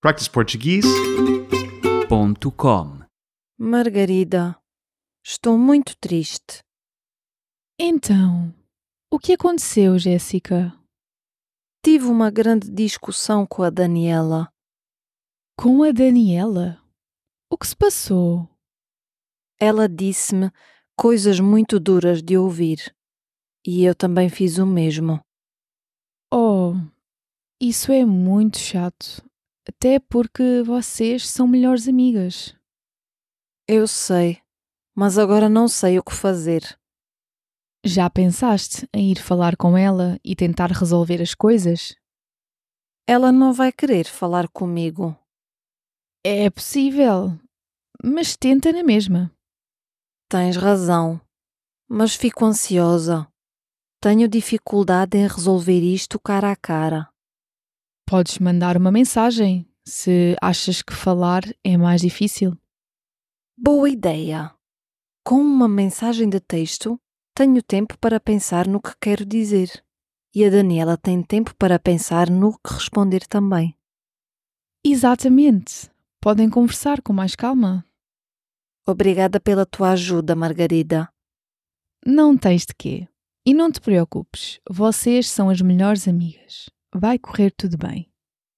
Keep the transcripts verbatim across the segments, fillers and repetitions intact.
practice portuguese ponto com. Margarida, estou muito triste. Então, o que aconteceu, Jéssica? Tive uma grande discussão com a Daniela. Com a Daniela? O que se passou? Ela disse-me coisas muito duras de ouvir. E eu também fiz o mesmo. Oh, isso é muito chato. Até porque vocês são melhores amigas. Eu sei, mas agora não sei o que fazer. Já pensaste em ir falar com ela e tentar resolver as coisas? Ela não vai querer falar comigo. É possível, mas tenta na mesma. Tens razão, mas fico ansiosa. Tenho dificuldade em resolver isto cara a cara. Podes mandar uma mensagem, se achas que falar é mais difícil. Boa ideia! Com uma mensagem de texto, tenho tempo para pensar no que quero dizer. E a Daniela tem tempo para pensar no que responder também. Exatamente. Podem conversar com mais calma. Obrigada pela tua ajuda, Margarida. Não tens de quê. E não te preocupes, vocês são as melhores amigas. Vai correr tudo bem.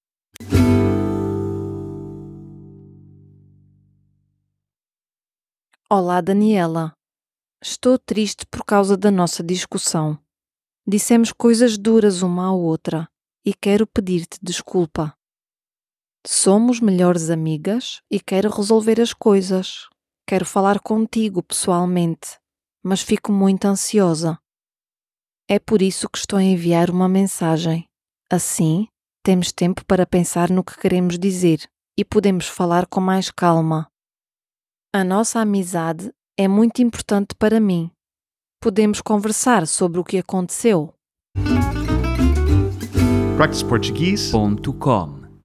Olá, Daniela. Estou triste por causa da nossa discussão. Dissemos coisas duras uma à outra e quero pedir-te desculpa. Somos melhores amigas e quero resolver as coisas. Quero falar contigo pessoalmente, mas fico muito ansiosa. É por isso que estou a enviar uma mensagem. Assim, temos tempo para pensar no que queremos dizer e podemos falar com mais calma. A nossa amizade é muito importante para mim. Podemos conversar sobre o que aconteceu. practice portuguese ponto com.